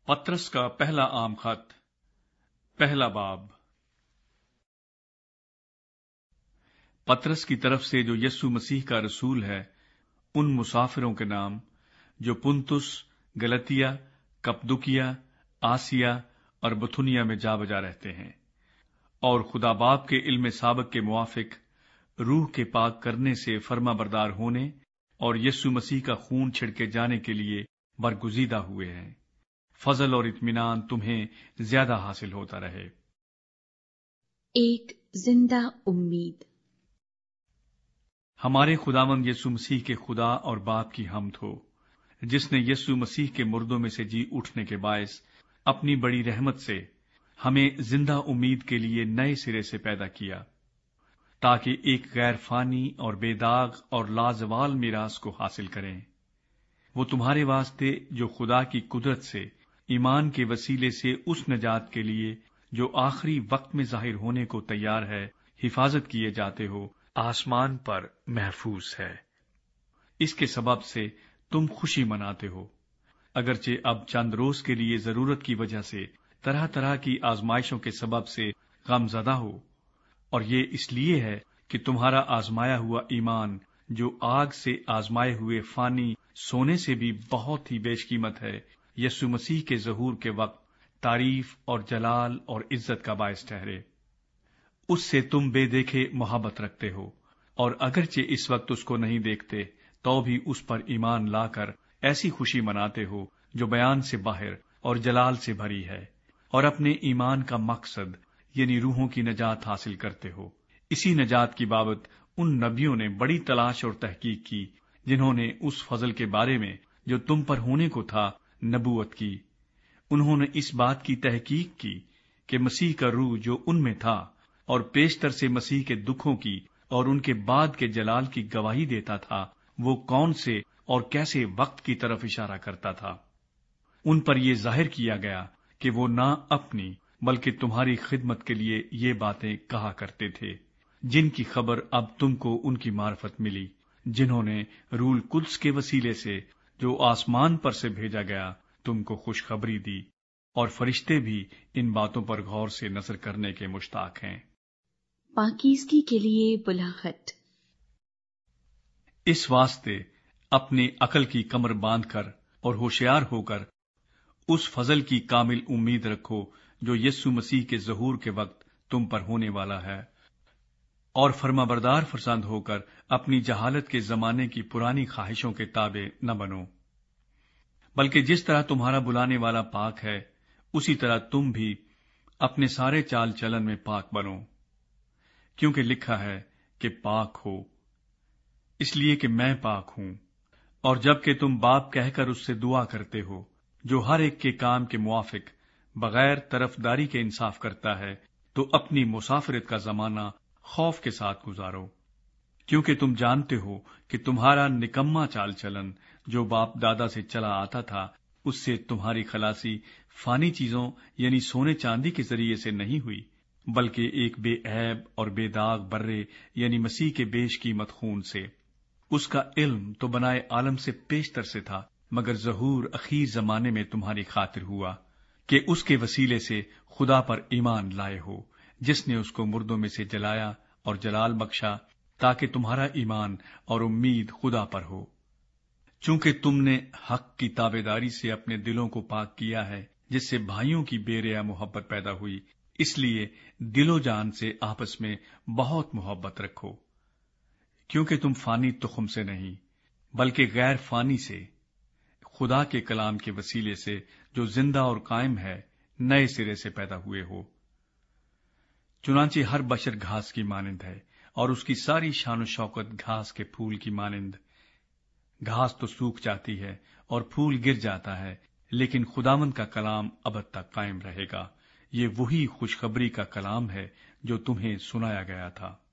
پطرس کا پہلا عام خط، پہلا باب۔ پطرس کی طرف سے جو یسوع مسیح کا رسول ہے، ان مسافروں کے نام جو پنتس، گلتیہ، کپدوکیہ، آسیہ اور بتھنیہ میں جا بجا رہتے ہیں، اور خدا باپ کے علم سابق کے موافق روح کے پاک کرنے سے فرما بردار ہونے اور یسوع مسیح کا خون چھڑکے جانے کے لیے برگزیدہ ہوئے ہیں، فضل اور اطمینان تمہیں زیادہ حاصل ہوتا رہے۔ ایک زندہ امید۔ ہمارے خداوند یسوع مسیح کے خدا اور باپ کی حمد ہو، جس نے یسوع مسیح کے مردوں میں سے جی اٹھنے کے باعث اپنی بڑی رحمت سے ہمیں زندہ امید کے لیے نئے سرے سے پیدا کیا، تاکہ ایک غیر فانی اور بے داغ اور لازوال میراث کو حاصل کریں۔ وہ تمہارے واسطے جو خدا کی قدرت سے ایمان کے وسیلے سے اس نجات کے لیے جو آخری وقت میں ظاہر ہونے کو تیار ہے حفاظت کیے جاتے ہو، آسمان پر محفوظ ہے۔ اس کے سبب سے تم خوشی مناتے ہو، اگرچہ اب چند روز کے لیے ضرورت کی وجہ سے طرح طرح کی آزمائشوں کے سبب سے غم زدہ ہو، اور یہ اس لیے ہے کہ تمہارا آزمایا ہوا ایمان جو آگ سے آزمائے ہوئے فانی سونے سے بھی بہت ہی بیش قیمت ہے، یسوع مسیح کے ظہور کے وقت تعریف اور جلال اور عزت کا باعث ٹھہرے۔ اس سے تم بے دیکھے محبت رکھتے ہو، اور اگرچہ اس وقت اس کو نہیں دیکھتے تو بھی اس پر ایمان لا کر ایسی خوشی مناتے ہو جو بیان سے باہر اور جلال سے بھری ہے، اور اپنے ایمان کا مقصد یعنی روحوں کی نجات حاصل کرتے ہو۔ اسی نجات کی بابت ان نبیوں نے بڑی تلاش اور تحقیق کی جنہوں نے اس فضل کے بارے میں جو تم پر ہونے کو تھا نبوت کی۔ انہوں نے اس بات کی تحقیق کی کہ مسیح کا روح جو ان میں تھا اور پیشتر سے مسیح کے دکھوں کی اور ان کے بعد کے جلال کی گواہی دیتا تھا، وہ کون سے اور کیسے وقت کی طرف اشارہ کرتا تھا۔ ان پر یہ ظاہر کیا گیا کہ وہ نہ اپنی بلکہ تمہاری خدمت کے لیے یہ باتیں کہا کرتے تھے، جن کی خبر اب تم کو ان کی معرفت ملی، جنہوں نے روح القدس کے وسیلے سے جو آسمان پر سے بھیجا گیا تم کو خوشخبری دی، اور فرشتے بھی ان باتوں پر غور سے نظر کرنے کے مشتاق ہیں۔ پاکیزگی کے لیے بلاغت۔ اس واسطے اپنی عقل کی کمر باندھ کر اور ہوشیار ہو کر اس فضل کی کامل امید رکھو جو یسوع مسیح کے ظہور کے وقت تم پر ہونے والا ہے، اور فرما بردار فرزند ہو کر اپنی جہالت کے زمانے کی پرانی خواہشوں کے تابع نہ بنو، بلکہ جس طرح تمہارا بلانے والا پاک ہے اسی طرح تم بھی اپنے سارے چال چلن میں پاک بنو، کیونکہ لکھا ہے کہ پاک ہو اس لیے کہ میں پاک ہوں۔ اور جب کہ تم باپ کہہ کر اس سے دعا کرتے ہو جو ہر ایک کے کام کے موافق بغیر طرفداری کے انصاف کرتا ہے، تو اپنی مسافرت کا زمانہ خوف کے ساتھ گزارو، کیونکہ تم جانتے ہو کہ تمہارا نکما چال چلن جو باپ دادا سے چلا آتا تھا، اس سے تمہاری خلاصی فانی چیزوں یعنی سونے چاندی کے ذریعے سے نہیں ہوئی، بلکہ ایک بے عیب اور بے داغ برے یعنی مسیح کے بیش قیمت خون سے۔ اس کا علم تو بنائے عالم سے پیشتر سے تھا، مگر ظہور اخیر زمانے میں تمہاری خاطر ہوا کہ اس کے وسیلے سے خدا پر ایمان لائے ہو، جس نے اس کو مردوں میں سے جلایا اور جلال بخشا، تاکہ تمہارا ایمان اور امید خدا پر ہو۔ چونکہ تم نے حق کی تابعداری سے اپنے دلوں کو پاک کیا ہے، جس سے بھائیوں کی بے ریا محبت پیدا ہوئی، اس لیے دل و جان سے آپس میں بہت محبت رکھو، کیونکہ تم فانی تخم سے نہیں بلکہ غیر فانی سے، خدا کے کلام کے وسیلے سے جو زندہ اور قائم ہے، نئے سرے سے پیدا ہوئے ہو۔ چنانچہ ہر بشر گھاس کی مانند ہے، اور اس کی ساری شان و شوکت گھاس کے پھول کی مانند۔ گھاس تو سوکھ جاتی ہے اور پھول گر جاتا ہے، لیکن خداوند کا کلام ابد تک قائم رہے گا۔ یہ وہی خوشخبری کا کلام ہے جو تمہیں سنایا گیا تھا۔